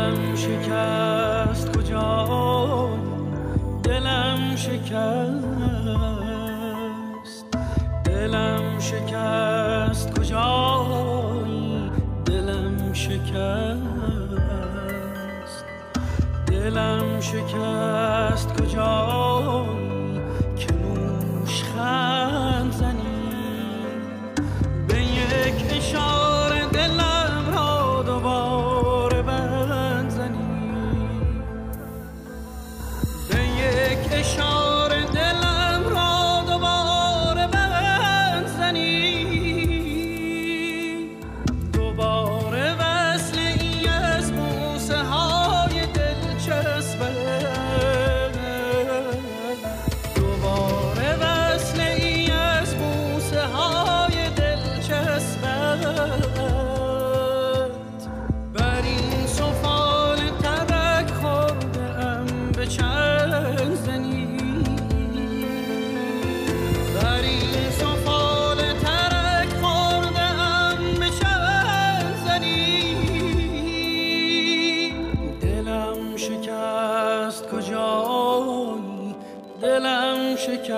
دلم شکست کجایی، دلم شکست، دلم شکست کجایی، دلم شکست، دلم شکست کجایی که نوشخند زنی به یک اشاره دلم را دوباره بند زنی، به یک اشاره دلم را دوباره بند زنی، دوباره وصل ای از بوسه های دلچسبت، دوباره وصل ای از بوسه های دلچسبت، بر این سفال ترک خورده ام به چند زنی، بر این سفال ترک خورده ام به چند زنی، دلم شکست کجایی، دلم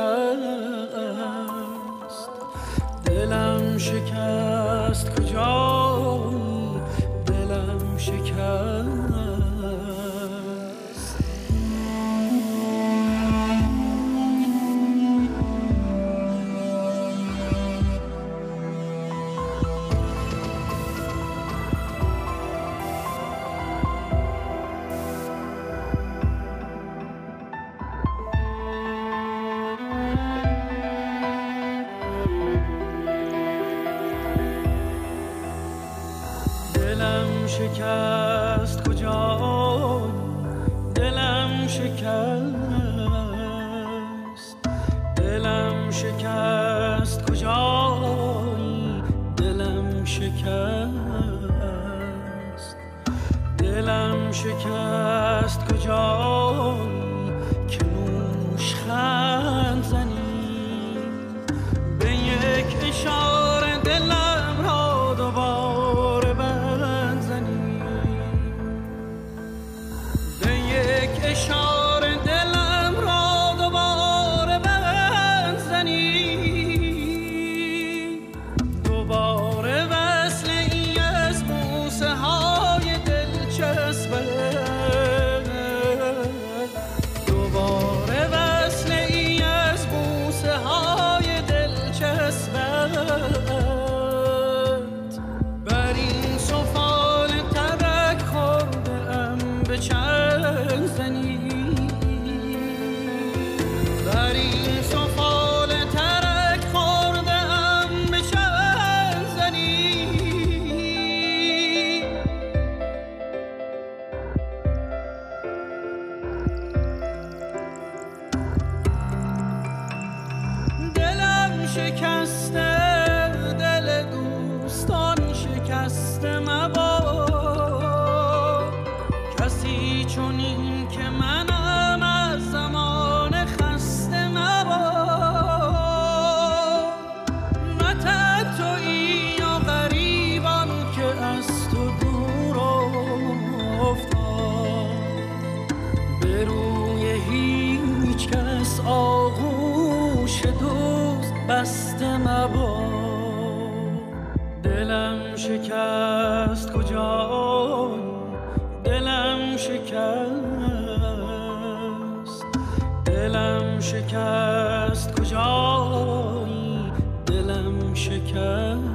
شکست، دلم شکست کجایی، دلم شکست. دلم شکست کجایی، دلم شکست، دلم شکست کجایی، دلم شکست، دلم شکست کجایی که نوشخند زنی به یک اشاره دلم را دوباره بند زنی، به یک اشاره دلم را دوباره بند زنی، دوباره وصل ای از بوسه های دلچسبت، دوباره وصل ای از بوسه های دلچسبت، بر این سفال ترک خورده ام به چند زنی، بر این سفال ترک خورده ام به چند زنی، دلم شکسته، دل دوستان شکسته مباد، کسی چنین که منم از زمان خسته مباد، نه تنهایی یا غریبان که از تو دور افتاد، به روی هیچ کس آغوش دوست بسته مباد، دلم شکست کجایی، دلم شکست، دلم شکست کجایی، دلم شکست.